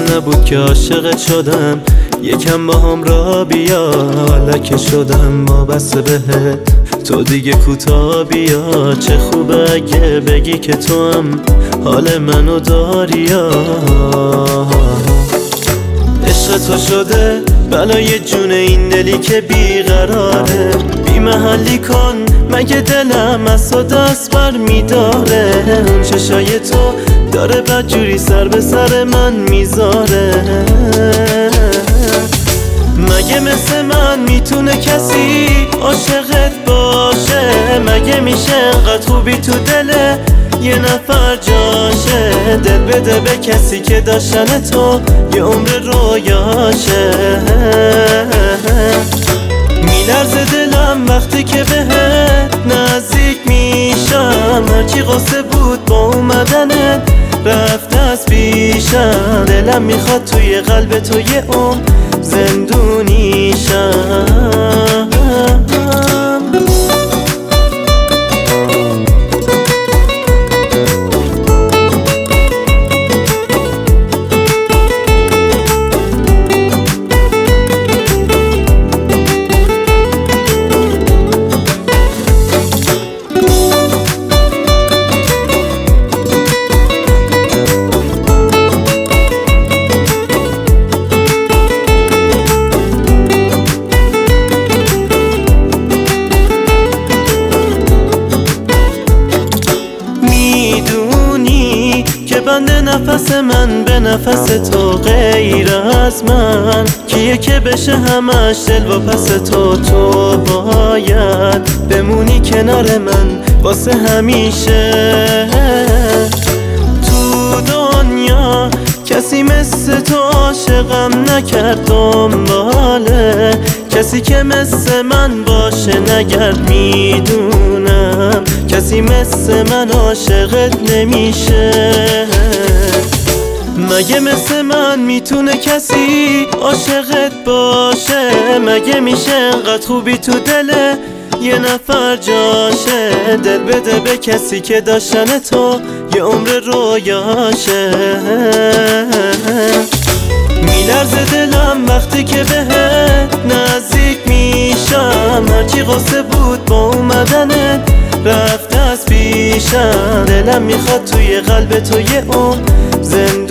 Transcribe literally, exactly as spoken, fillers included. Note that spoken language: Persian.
نبود که عاشقت شدم، یکم با هم را بیا. لکه شدم وابسته بهت، تو دیگه کوتاه بیا. چه خوبه اگه بگی که تو هم حال منو داری. عشق تو شده بلای جون این دلی که بیقراره. بی محلی کن مگه دلم از تو دست بر میداره. اون چشای تو داره بدجوری سر به سر من میذاره. مگه مثل من میتونه کسی عاشقت باشه؟ مگه میشه انقدر خوبی تو دل یه نفر جاشه؟ دل بده به کسی که داشتن تو یه عمر رویاشه. میلرزه دلم وقتی که بهت نزدیک میشم. هرچی قصه بود با اومدنت رفت از پیشم. دلم میخواد توی قلب تو یه عمر زندونیشم. بنده نفس من به نفس تو غیر از من کیه که بشه همش دل و پس تو؟ تو باید بمونی کنار من واسه همیشه. تو دنیا کسی مثل تو عاشقم نکرد دنباله. کسی که مثل من باشه نگرد. میدونم کسی مثل من عاشقت نمیشه. مگه مثل من میتونه کسی عاشقت باشه؟ مگه میشه انقدر خوبی تو دل یه نفر جاشه؟ دل بده به کسی که داشتن تو یه عمر رویاشه. میلرزه دلم وقتی که بهت نزدیک میشم. هرچی قصه بود با اومدنت رفت از پیشم. دلم میخواد توی قلب تو یه عمر زنده